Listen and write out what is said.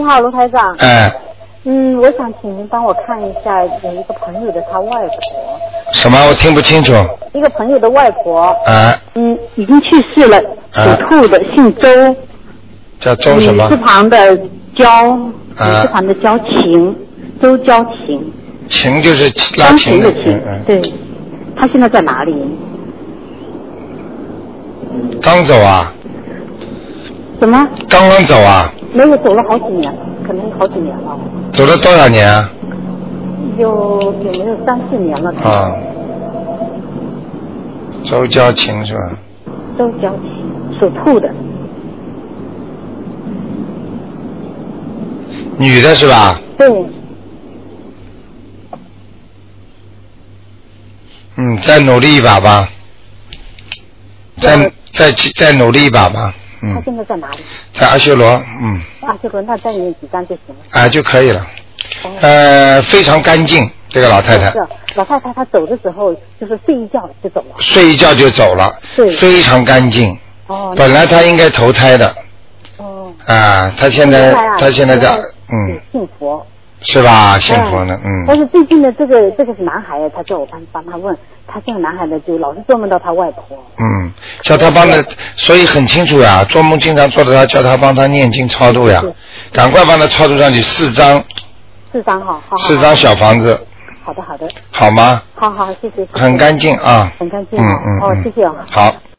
好，卢台长。 哎， 我想请您帮我看一下，有一个朋友的他外婆。 什么？我听不清楚。 一个朋友的外婆。 啊。 已经去世了，属兔的，姓周。 叫周什么？ 女字旁的焦，女字旁的焦晴，周焦晴。 晴就是拉琴的琴。对。他现在在哪里？ 刚走啊？ 什么？ 刚刚走啊？ 没有，走了好几年，可能好几年了。 走了多少年啊？ 有没有3-4年了？ 啊。周娇琴是吧？ 周娇琴，属兔的。 女的是吧？ 对。 再努力一把吧。再努力一把吧。 他现在在哪里？ 在阿修罗。 阿修罗，那再念几张就行了。 就可以了。非常干净，这个老太太。 是老太太，她走的时候就是睡一觉就走了。 睡一觉就走了。 对。 非常干净。本来她应该投胎的。她现在在信佛。 是吧？信佛呢。 但是最近的这个是男孩，他叫我帮他问，他这个男孩呢就老是做梦到他外婆。 叫他帮他，所以很清楚呀，做梦经常做的他，叫他帮他念经超度呀，赶快帮他超度上去4张。4张哈。4张小房子。 好的。 好吗？ 好，谢谢。 很干净啊。 很干净。谢谢啊。 好。